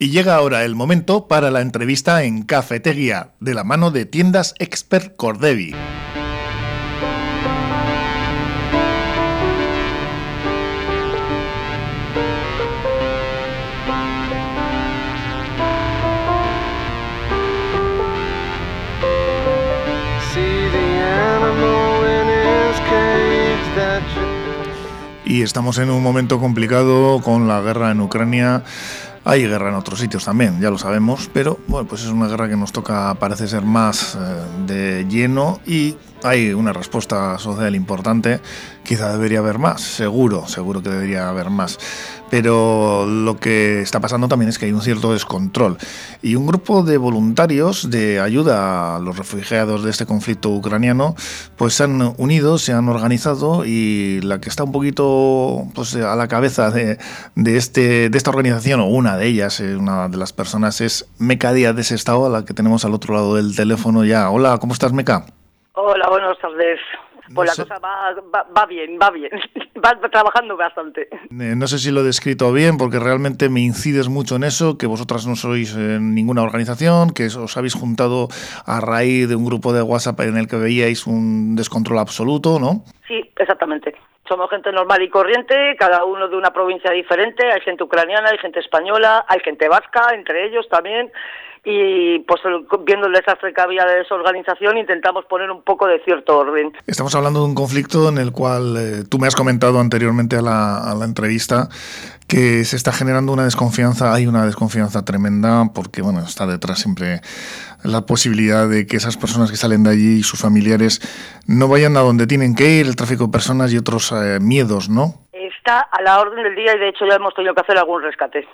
Y llega ahora el momento para la entrevista en Cafetería, de la mano de Tiendas Expert Cordevi. Y estamos en un momento complicado con la guerra en Ucrania. Hay guerra en otros sitios también, ya lo sabemos, pero bueno, pues es una guerra que nos toca, parece ser, más de lleno, y hay una respuesta social importante. Quizá debería haber más, seguro que debería haber más. Pero lo que está pasando también es que hay un cierto descontrol. Y un grupo de voluntarios de ayuda a los refugiados de este conflicto ucraniano, pues se han unido, se han organizado, y la que está un poquito pues a la cabeza de esta organización, o una de ellas, una de las personas, es Meca Díaz de Sestao, a la que tenemos al otro lado del teléfono ya. Hola, ¿cómo estás, Meca? Hola, buenas tardes. Pues la cosa va bien, va trabajando bastante. No sé si lo he descrito bien, porque realmente me incides mucho en eso, que vosotras no sois ninguna organización, que os habéis juntado a raíz de un grupo de WhatsApp en el que veíais un descontrol absoluto, ¿no? Sí, exactamente. Somos gente normal y corriente, cada uno de una provincia diferente, hay gente ucraniana, hay gente española, hay gente vasca, entre ellos también, y pues viendo el desastre que había de esa organización intentamos poner un poco de cierto orden. Estamos hablando de un conflicto en el cual tú me has comentado anteriormente a la entrevista que se está generando una desconfianza. Hay una desconfianza tremenda porque, bueno, está detrás siempre la posibilidad de que esas personas que salen de allí y sus familiares no vayan a donde tienen que ir, el tráfico de personas y otros miedos, ¿no? Está a la orden del día, y de hecho ya hemos tenido que hacer algún rescate,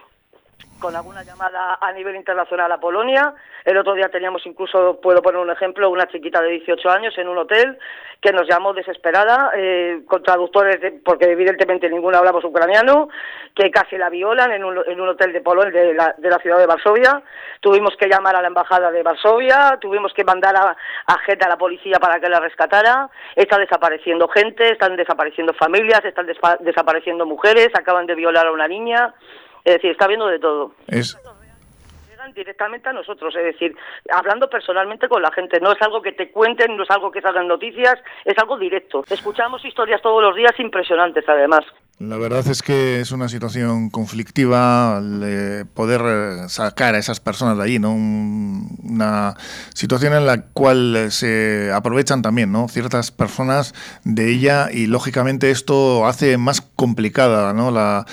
con alguna llamada a nivel internacional a Polonia. El otro día teníamos incluso, puedo poner un ejemplo, una chiquita de 18 años en un hotel que nos llamó desesperada, con traductores, porque evidentemente ninguno hablamos ucraniano, que casi la violan en un hotel de Polonia, de la ciudad de Varsovia. Tuvimos que llamar a la embajada de Varsovia, tuvimos que mandar a gente, a la policía, para que la rescatara. Está desapareciendo gente, están desapareciendo familias, están desapareciendo mujeres, acaban de violar a una niña. Es decir, está viendo de todo. Llegan directamente a nosotros, es decir, hablando personalmente con la gente. No es algo que te cuenten, no es algo que salgan noticias, es algo directo. Escuchamos historias todos los días impresionantes, además. La verdad es que es una situación conflictiva poder sacar a esas personas de allí, ¿no? Una situación en la cual se aprovechan también, ¿no?, ciertas personas de ella, y lógicamente esto hace más complicada, ¿no?, la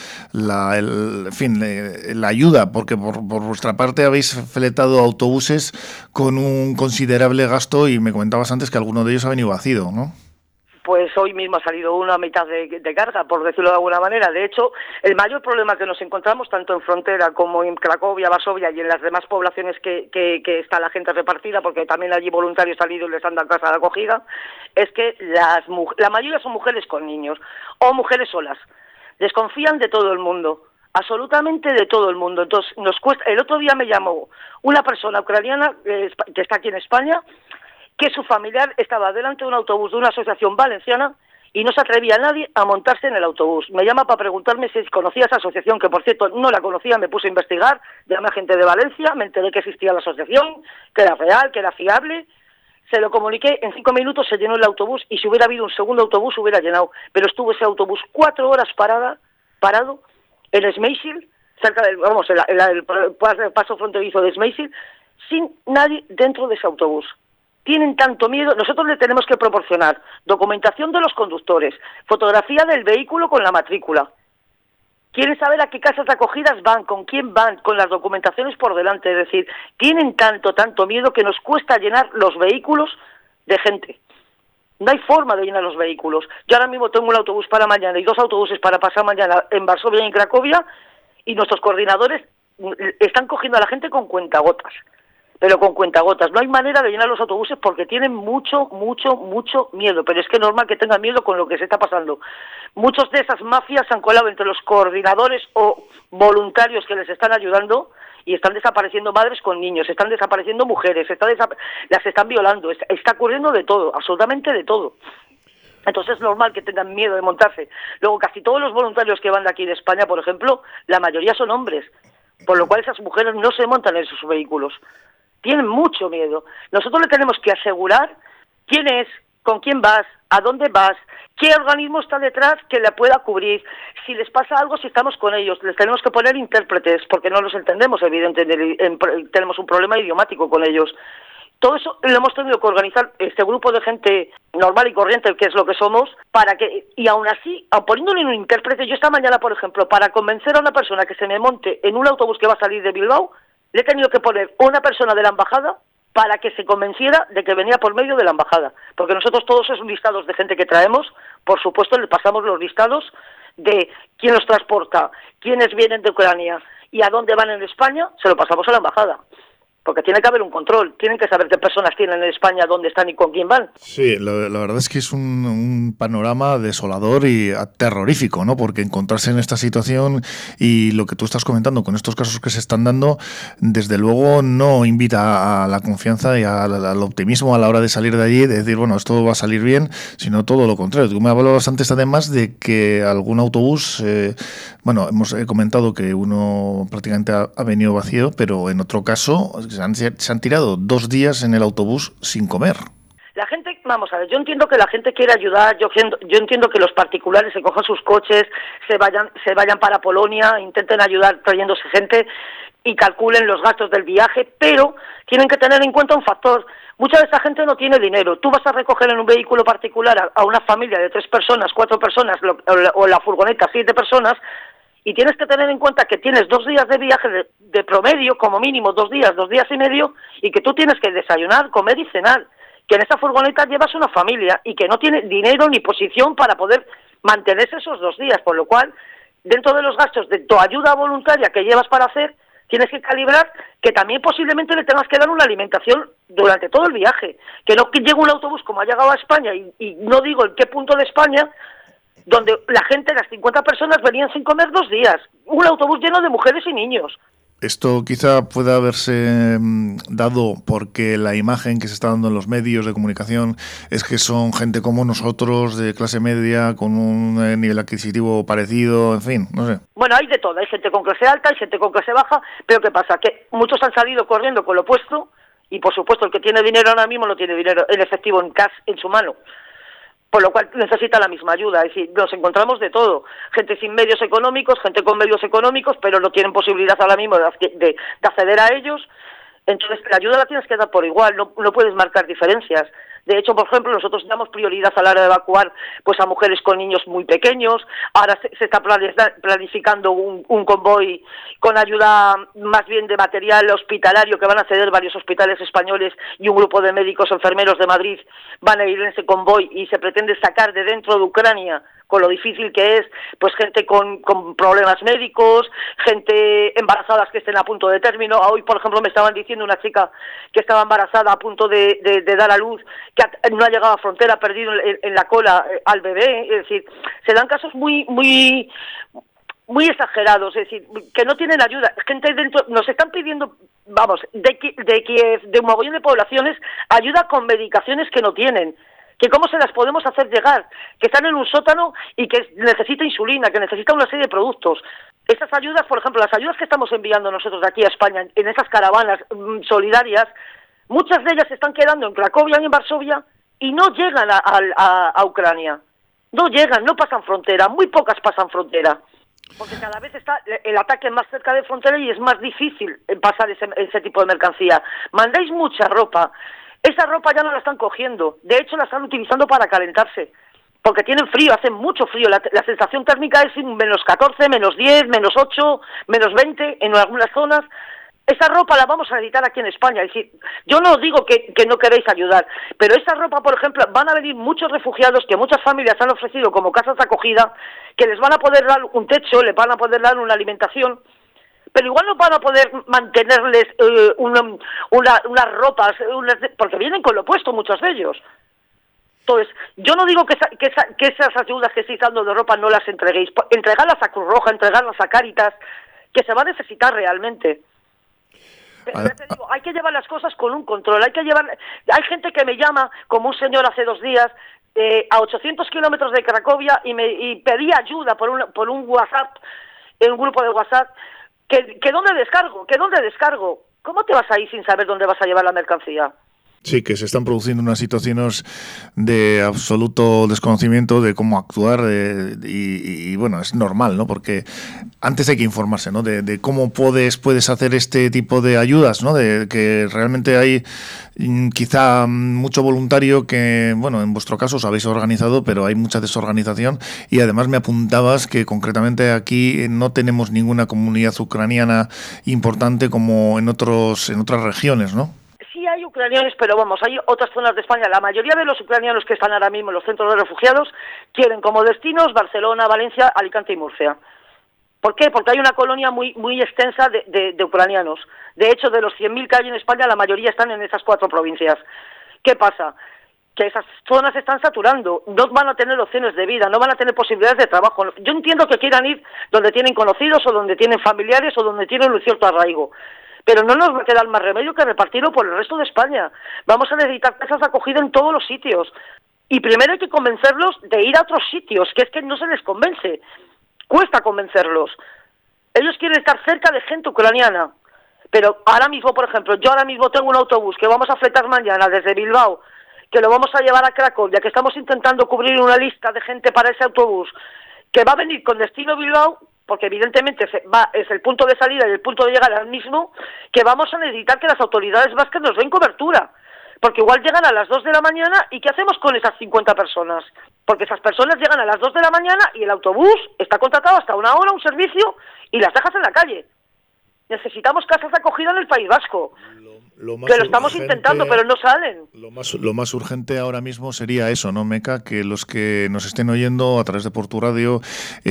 ayuda, porque por vuestra parte habéis fletado autobuses con un considerable gasto, y me comentabas antes que alguno de ellos ha venido vacío, ¿no? Pues hoy mismo ha salido uno a mitad de carga, por decirlo de alguna manera. De hecho, el mayor problema que nos encontramos, tanto en frontera como en Cracovia, Varsovia y en las demás poblaciones que está la gente repartida, porque también allí voluntarios salidos les han dado casa de acogida, es que la mayoría son mujeres con niños o mujeres solas. Desconfían de todo el mundo, absolutamente de todo el mundo. Entonces, nos cuesta. El otro día me llamó una persona ucraniana que está aquí en España, que su familiar estaba delante de un autobús de una asociación valenciana y no se atrevía nadie a montarse en el autobús. Me llama para preguntarme si conocía esa asociación, que por cierto no la conocía. Me puse a investigar, llamé a gente de Valencia, me enteré que existía la asociación, que era real, que era fiable. Se lo comuniqué, en 5 minutos se llenó el autobús, y si hubiera habido un segundo autobús hubiera llenado. Pero estuvo ese autobús 4 horas parado en Smejsil, cerca del, el paso fronterizo de Smejsil, sin nadie dentro de ese autobús. Tienen tanto miedo. Nosotros le tenemos que proporcionar documentación de los conductores, fotografía del vehículo con la matrícula. Quieren saber a qué casas de acogidas van, con quién van, con las documentaciones por delante. Es decir, tienen tanto miedo que nos cuesta llenar los vehículos de gente. No hay forma de llenar los vehículos. Yo ahora mismo tengo un autobús para mañana y 2 autobuses para pasar mañana en Varsovia y en Cracovia, y nuestros coordinadores están cogiendo a la gente con cuentagotas. Pero con cuentagotas. No hay manera de llenar los autobuses porque tienen mucho miedo. Pero es que es normal que tengan miedo con lo que se está pasando. Muchos de esas mafias se han colado entre los coordinadores o voluntarios que les están ayudando, y están desapareciendo madres con niños, están desapareciendo mujeres, las están violando. Está ocurriendo de todo, absolutamente de todo. Entonces es normal que tengan miedo de montarse. Luego, casi todos los voluntarios que van de aquí de España, por ejemplo, la mayoría son hombres. por lo cual esas mujeres no se montan en esos vehículos. Tienen mucho miedo. Nosotros le tenemos que asegurar quién es, con quién vas, a dónde vas, qué organismo está detrás que la pueda cubrir, si les pasa algo, si estamos con ellos. Les tenemos que poner intérpretes, porque no los entendemos, evidentemente, tenemos un problema idiomático con ellos. Todo eso lo hemos tenido que organizar este grupo de gente normal y corriente, que es lo que somos, para que, y aún así, aun poniéndole un intérprete, yo esta mañana, por ejemplo, para convencer a una persona que se me monte en un autobús que va a salir de Bilbao, le he tenido que poner una persona de la embajada para que se convenciera de que venía por medio de la embajada. Porque nosotros todos esos listados de gente que traemos, por supuesto, le pasamos los listados de quién los transporta, quiénes vienen de Ucrania y a dónde van en España, se lo pasamos a la embajada. Porque tiene que haber un control, tienen que saber qué personas tienen en España, dónde están y con quién van. Sí, la verdad es que es un panorama desolador y terrorífico, ¿no? Porque encontrarse en esta situación y lo que tú estás comentando con estos casos que se están dando, desde luego no invita a la confianza y al optimismo a la hora de salir de allí, de decir, bueno, esto va a salir bien, sino todo lo contrario. Tú me hablabas antes además de que algún autobús, hemos comentado que uno prácticamente ha venido vacío, pero en otro caso se han tirado 2 días en el autobús sin comer. La gente, vamos a ver, yo entiendo que la gente quiere ayudar, yo entiendo que los particulares se cojan sus coches, se vayan para Polonia, intenten ayudar trayéndose gente y calculen los gastos del viaje, pero tienen que tener en cuenta un factor. Mucha de esta gente no tiene dinero. Tú vas a recoger en un vehículo particular a una familia de 3 personas, 4 personas, o la furgoneta 7 personas, y tienes que tener en cuenta que tienes 2 días de viaje de promedio, como mínimo 2 días y medio, y que tú tienes que desayunar, comer y cenar, que en esta furgoneta llevas una familia y que no tiene dinero ni posición para poder mantenerse esos 2 días, por lo cual, dentro de los gastos de tu ayuda voluntaria que llevas para hacer, tienes que calibrar que también posiblemente le tengas que dar una alimentación durante todo el viaje, que no llegue un autobús como ha llegado a España, y no digo en qué punto de España, donde la gente, las 50 personas, venían sin comer 2 días. Un autobús lleno de mujeres y niños. Esto quizá pueda haberse dado porque la imagen que se está dando en los medios de comunicación es que son gente como nosotros, de clase media, con un nivel adquisitivo parecido, en fin, no sé. Bueno, hay de todo. Hay gente con clase alta, hay gente con clase baja, pero ¿qué pasa? Que muchos han salido corriendo con lo opuesto y, por supuesto, el que tiene dinero ahora mismo no tiene dinero en efectivo, en cash, en su mano. Por lo cual necesita la misma ayuda. Es decir, nos encontramos de todo. Gente sin medios económicos, gente con medios económicos, pero no tienen posibilidad ahora mismo de acceder a ellos. Entonces, la ayuda la tienes que dar por igual, no puedes marcar diferencias. De hecho, por ejemplo, nosotros damos prioridad a la hora de evacuar pues a mujeres con niños muy pequeños. Ahora se está planificando un convoy con ayuda más bien de material hospitalario, que van a ceder varios hospitales españoles, y un grupo de médicos enfermeros de Madrid van a ir en ese convoy, y se pretende sacar de dentro de Ucrania, con lo difícil que es, pues gente con problemas médicos, gente embarazadas que estén a punto de término. Hoy, por ejemplo, me estaban diciendo una chica que estaba embarazada a punto de dar a luz, que no ha llegado a frontera, ha perdido en la cola al bebé. Es decir, se dan casos muy exagerados, es decir, que no tienen ayuda. Gente dentro, nos están pidiendo, vamos, de Kiev, de un mogollón de poblaciones, ayuda con medicaciones que no tienen, que cómo se las podemos hacer llegar, que están en un sótano y que necesita insulina, que necesita una serie de productos. Estas ayudas, por ejemplo, las ayudas que estamos enviando nosotros de aquí a España, en esas caravanas solidarias, muchas de ellas se están quedando en Cracovia y en Varsovia y no llegan a Ucrania. No llegan, no pasan frontera, muy pocas pasan frontera. Porque cada vez está el ataque más cerca de frontera y es más difícil pasar ese tipo de mercancía. Mandáis mucha ropa. Esa ropa ya no la están cogiendo. De hecho, la están utilizando para calentarse. Porque tienen frío, hacen mucho frío. La sensación térmica es menos 14, menos 10, menos 8, menos 20 en algunas zonas. Esa ropa la vamos a necesitar aquí en España. Es decir, yo no digo que no queréis ayudar, pero esa ropa, por ejemplo, van a venir muchos refugiados que muchas familias han ofrecido como casas de acogida, que les van a poder dar un techo, les van a poder dar una alimentación, pero igual no van a poder mantenerles unas ropas, porque vienen con lo opuesto muchos de ellos. Entonces, yo no digo que esas ayudas que estáis dando de ropa no las entreguéis. Entregarlas a Cruz Roja, entregarlas a Cáritas, que se va a necesitar realmente. Pero ya te digo, hay que llevar las cosas con un control, hay gente que me llama, como un señor hace 2 días, a 800 kilómetros de Cracovia, y pedía ayuda por un WhatsApp, en un grupo de WhatsApp, ¿Que dónde descargo? ¿Que dónde descargo? ¿Cómo te vas a ir sin saber dónde vas a llevar la mercancía? Sí, que se están produciendo unas situaciones de absoluto desconocimiento de cómo actuar y bueno, es normal, ¿no? Porque antes hay que informarse, ¿no? De cómo puedes hacer este tipo de ayudas, ¿no? De que realmente hay quizá mucho voluntario que, bueno, en vuestro caso os habéis organizado, pero hay mucha desorganización y además me apuntabas que concretamente aquí no tenemos ninguna comunidad ucraniana importante como en otras regiones, ¿no? Sí hay ucranianos, pero vamos, hay otras zonas de España. La mayoría de los ucranianos que están ahora mismo en los centros de refugiados quieren como destinos Barcelona, Valencia, Alicante y Murcia. ¿Por qué? Porque hay una colonia muy extensa de ucranianos. De hecho, de los 100.000 que hay en España, la mayoría están en esas 4 provincias. ¿Qué pasa? Que esas zonas se están saturando, no van a tener opciones de vida, no van a tener posibilidades de trabajo. Yo entiendo que quieran ir donde tienen conocidos o donde tienen familiares o donde tienen un cierto arraigo. Pero no nos va a quedar más remedio que repartirlo por el resto de España. Vamos a necesitar casas de acogida en todos los sitios. Y primero hay que convencerlos de ir a otros sitios, que es que no se les convence. Cuesta convencerlos. Ellos quieren estar cerca de gente ucraniana. Pero ahora mismo, por ejemplo, yo ahora mismo tengo un autobús que vamos a fletar mañana desde Bilbao, que lo vamos a llevar a Cracovia, que estamos intentando cubrir una lista de gente para ese autobús, que va a venir con destino Bilbao, porque evidentemente es el punto de salida y el punto de llegada al mismo, que vamos a necesitar que las autoridades vascas nos den cobertura, porque igual llegan a las 2 de la mañana y ¿qué hacemos con esas 50 personas? Porque esas personas llegan a las 2 de la mañana y el autobús está contratado hasta una hora, un servicio, y las dejas en la calle. Necesitamos casas de acogida en el País Vasco. Que lo estamos intentando, pero no salen. Lo más urgente ahora mismo sería eso, ¿no, Meca? Que los que nos estén oyendo a través de Portu Radio,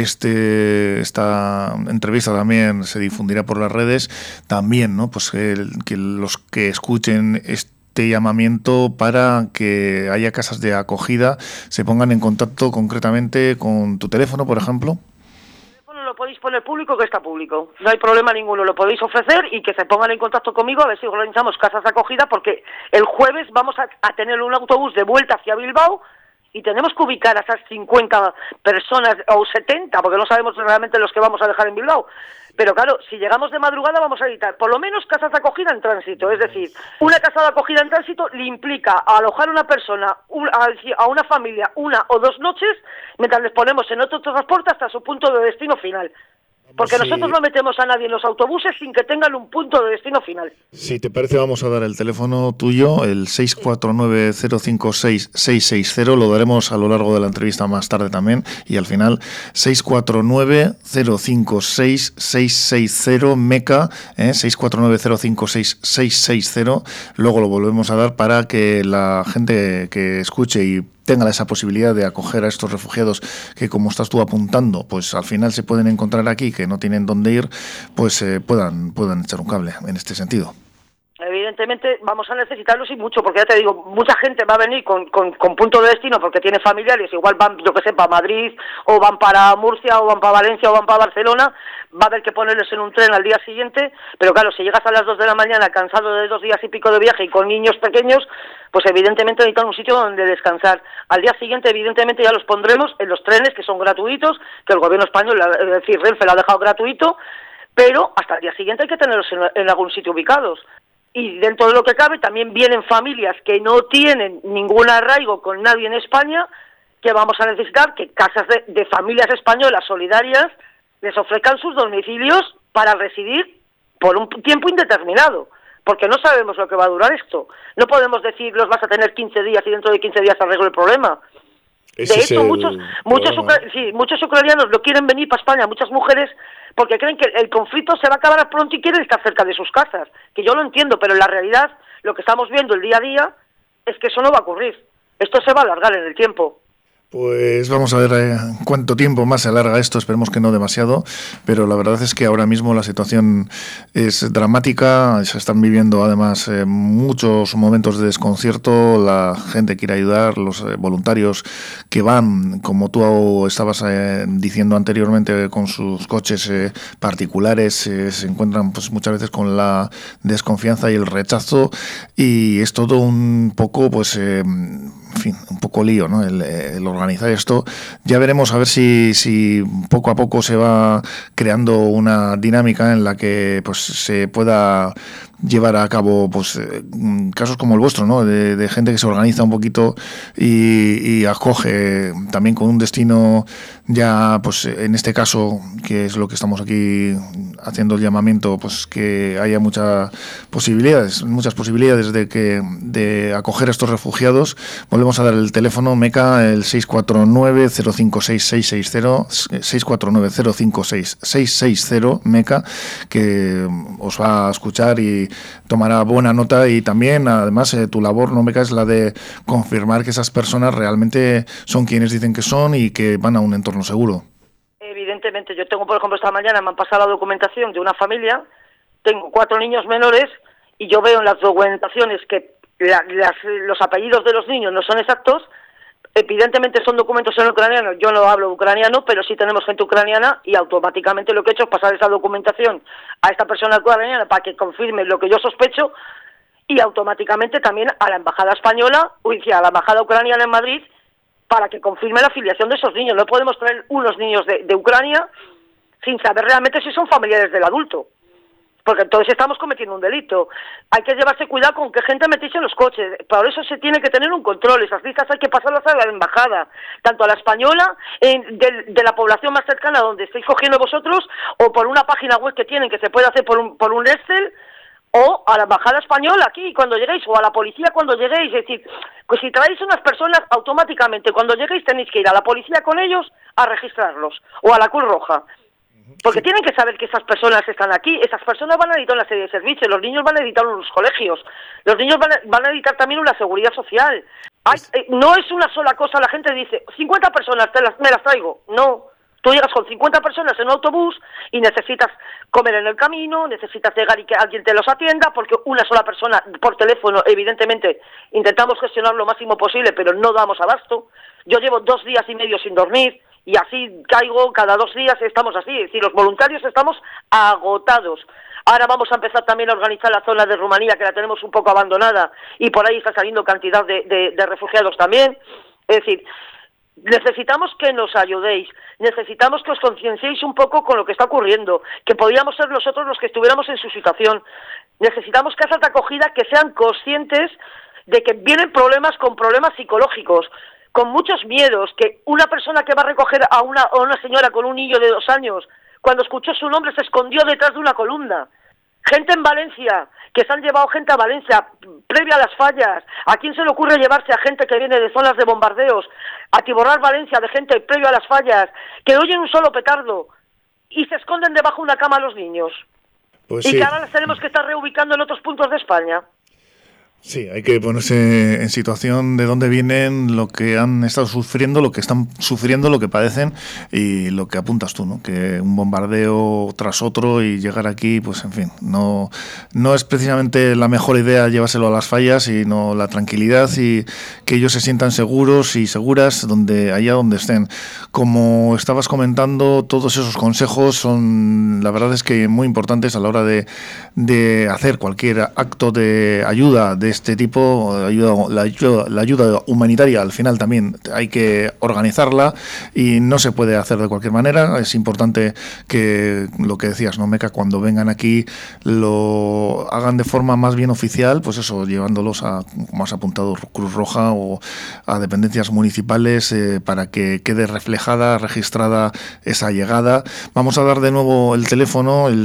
esta entrevista también se difundirá por las redes, también, ¿no? Pues que los que escuchen este llamamiento para que haya casas de acogida se pongan en contacto concretamente con tu teléfono, por ejemplo. Lo podéis poner público, que está público. No hay problema ninguno, lo podéis ofrecer y que se pongan en contacto conmigo a ver si organizamos casas de acogida, porque el jueves vamos a tener un autobús de vuelta hacia Bilbao y tenemos que ubicar a esas 50 personas o 70, porque no sabemos realmente los que vamos a dejar en Bilbao. Pero claro, si llegamos de madrugada vamos a necesitar por lo menos casas de acogida en tránsito. Es decir, una casa de acogida en tránsito le implica alojar a una persona, a una familia, 1 o 2 noches, mientras les ponemos en otro transporte hasta su punto de destino final. Porque nosotros no metemos a nadie en los autobuses sin que tengan un punto de destino final. Si te parece, vamos a dar el teléfono tuyo, el 649-056-660. Lo daremos a lo largo de la entrevista más tarde también. Y al final, 649-056-660, MECA, 649-056-660. Luego lo volvemos a dar para que la gente que escuche y tenga esa posibilidad de acoger a estos refugiados que, como estás tú apuntando, pues al final se pueden encontrar aquí, que no tienen dónde ir, pues puedan echar un cable en este sentido. Evidentemente vamos a necesitarlos y mucho, porque ya te digo, mucha gente va a venir con punto de destino porque tiene familiares, igual van, yo que sé, para Madrid, o van para Murcia, o van para Valencia, o van para Barcelona, va a haber que ponerles en un tren al día siguiente, pero claro, si llegas a las 2 de la mañana cansado de 2 días y pico de viaje y con niños pequeños, pues evidentemente necesitan un sitio donde descansar. Al día siguiente, evidentemente, ya los pondremos en los trenes que son gratuitos, que el gobierno español, es decir, Renfe lo ha dejado gratuito, pero hasta el día siguiente hay que tenerlos en algún sitio ubicados. Y dentro de lo que cabe también vienen familias que no tienen ningún arraigo con nadie en España, que vamos a necesitar que casas de familias españolas solidarias les ofrezcan sus domicilios para residir por un tiempo indeterminado, porque no sabemos lo que va a durar esto. No podemos decir los vas a tener 15 días y dentro de 15 días arreglo el problema. De hecho, muchos ucranianos no quieren venir para España, muchas mujeres, porque creen que el conflicto se va a acabar pronto y quieren estar cerca de sus casas, que yo lo entiendo, pero en la realidad lo que estamos viendo el día a día es que eso no va a ocurrir. Esto se va a alargar en el tiempo. Pues vamos a ver cuánto tiempo más se alarga esto, esperemos que no demasiado, pero la verdad es que ahora mismo la situación es dramática, se están viviendo además muchos momentos de desconcierto, la gente quiere ayudar, los voluntarios que van, como tú estabas diciendo anteriormente, con sus coches particulares, se encuentran pues muchas veces con la desconfianza y el rechazo, y es todo un poco pues en fin, un poco lío, ¿no? El organizar esto. Ya veremos a ver si poco a poco se va creando una dinámica en la que pues se pueda llevar a cabo pues casos como el vuestro, ¿no? De gente que se organiza un poquito y acoge también con un destino ya, pues en este caso, que es lo que estamos aquí haciendo el llamamiento, pues que haya muchas posibilidades de acoger a estos refugiados. Volvemos a dar el teléfono MECA, el 649-056-660, 649-056-660 MECA, que os va a escuchar y tomará buena nota. Y también, además, tu labor, no MECA, es la de confirmar que esas personas realmente son quienes dicen que son y que van a un entorno seguro. Evidentemente, yo tengo, por ejemplo, esta mañana me han pasado la documentación de una familia, tengo 4 niños menores y yo veo en las documentaciones que los apellidos de los niños no son exactos. Evidentemente son documentos en ucraniano, yo no hablo ucraniano, pero sí tenemos gente ucraniana y automáticamente lo que he hecho es pasar esa documentación a esta persona ucraniana para que confirme lo que yo sospecho y automáticamente también a la embajada española, a la embajada ucraniana en Madrid, para que confirme la afiliación de esos niños. No podemos traer unos niños de Ucrania sin saber realmente si son familiares del adulto, porque entonces estamos cometiendo un delito. Hay que llevarse cuidado con qué gente metéis en los coches. Por eso se tiene que tener un control. Esas listas hay que pasarlas a la embajada, tanto a la española, de la población más cercana donde estáis cogiendo vosotros, o por una página web que tienen, que se puede hacer por un Excel, o a la embajada española aquí cuando lleguéis, o a la policía cuando lleguéis. Es decir, pues si traéis unas personas, automáticamente cuando lleguéis tenéis que ir a la policía con ellos a registrarlos, o a la Cruz Roja, porque tienen que saber que esas personas están aquí. Esas personas van a necesitar una serie de servicios, los niños van a necesitar unos colegios, los niños van a necesitar también una seguridad social. No es una sola cosa. La gente dice, 50 personas me las traigo. No. Tú llegas con 50 personas en un autobús y necesitas comer en el camino, necesitas llegar y que alguien te los atienda, porque una sola persona por teléfono, evidentemente, intentamos gestionar lo máximo posible, pero no damos abasto. Yo llevo 2 días y medio sin dormir y así caigo cada 2 días, estamos así. Es decir, los voluntarios estamos agotados. Ahora vamos a empezar también a organizar la zona de Rumanía, que la tenemos un poco abandonada, y por ahí está saliendo cantidad de refugiados también. Es decir, necesitamos que nos ayudéis, necesitamos que os concienciéis un poco con lo que está ocurriendo, que podríamos ser nosotros los que estuviéramos en su situación. Necesitamos casas de acogida que sean conscientes de que vienen problemas con problemas psicológicos, con muchos miedos, que una persona que va a recoger a una señora con un niño de 2 años, cuando escuchó su nombre se escondió detrás de una columna. Gente en Valencia, que se han llevado gente a Valencia previa a las fallas. ¿A quién se le ocurre llevarse a gente que viene de zonas de bombardeos, atiborrar Valencia de gente previo a las fallas, que oyen un solo petardo y se esconden debajo de una cama los niños? Pues y sí, que ahora las tenemos que estar reubicando en otros puntos de España. Sí, hay que ponerse en situación de dónde vienen, lo que han estado sufriendo, lo que están sufriendo, lo que padecen y lo que apuntas tú, ¿no? Que un bombardeo tras otro y llegar aquí, pues en fin, no es precisamente la mejor idea llevárselo a las fallas, sino la tranquilidad y que ellos se sientan seguros y seguras allá donde estén. Como estabas comentando, todos esos consejos son, la verdad es que muy importantes a la hora de hacer cualquier acto de ayuda de este tipo. La ayuda humanitaria al final también hay que organizarla y no se puede hacer de cualquier manera. Es importante que lo que decías, ¿no, Meca? Cuando vengan aquí lo hagan de forma más bien oficial, pues eso, llevándolos a, como has apuntado, Cruz Roja o a dependencias municipales para que quede reflejada, registrada esa llegada. Vamos a dar de nuevo el teléfono, el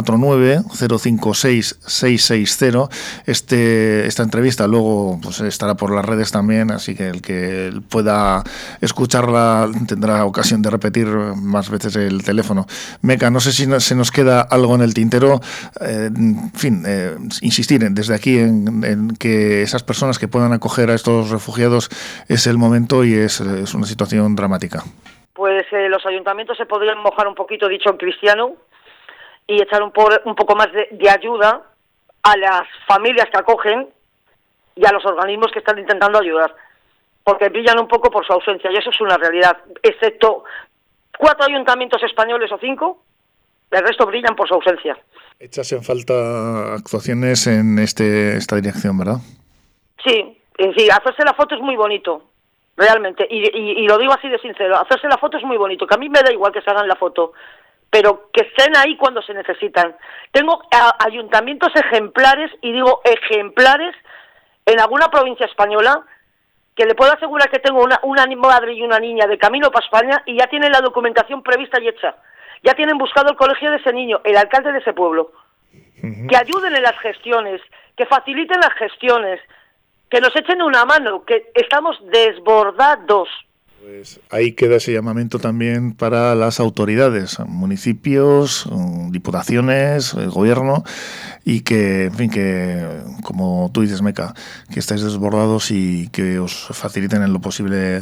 649-056-660. Esta entrevista luego pues estará por las redes también, así que el que pueda escucharla tendrá ocasión de repetir más veces el teléfono. Meca, no sé si se nos queda algo en el tintero. En fin, insistir desde aquí en que esas personas que puedan acoger a estos refugiados es el momento y es una situación dramática. Pues los ayuntamientos se podrían mojar un poquito, dicho en cristiano, y echar un poco más de ayuda a las familias que acogen y a los organismos que están intentando ayudar, porque brillan un poco por su ausencia, y eso es una realidad, excepto 4 ayuntamientos españoles o 5, el resto brillan por su ausencia. Echas en falta actuaciones en esta dirección, ¿verdad? Sí, Sí, hacerse la foto es muy bonito, realmente, y lo digo así de sincero, hacerse la foto es muy bonito, que a mí me da igual que se hagan la foto, pero que estén ahí cuando se necesitan. Tengo ayuntamientos ejemplares, y digo ejemplares, en alguna provincia española, que le puedo asegurar que tengo una madre y una niña de camino para España y ya tienen la documentación prevista y hecha. Ya tienen buscado el colegio de ese niño, el alcalde de ese pueblo. Que ayuden en las gestiones, que faciliten las gestiones, que nos echen una mano, que estamos desbordados. Pues ahí queda ese llamamiento también para las autoridades, municipios, diputaciones, el gobierno, y que, en fin, que como tú dices, Meca, que estáis desbordados y que os faciliten en lo posible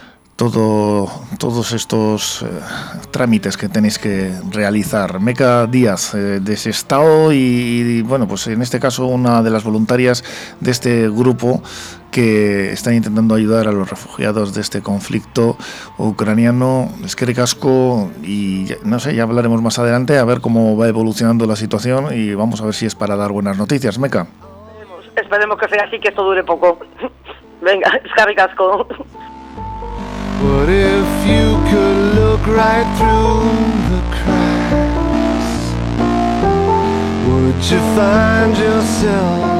todos estos trámites que tenéis que realizar. Meca Díaz, de Sestao y, bueno, pues en este caso una de las voluntarias de este grupo que están intentando ayudar a los refugiados de este conflicto ucraniano. Eskerrik asko, y no sé, ya hablaremos más adelante a ver cómo va evolucionando la situación y vamos a ver si es para dar buenas noticias, Meca. Esperemos que sea así, que esto dure poco. Venga, eskerrik asko. What if you could look right through the cracks? Would you find yourself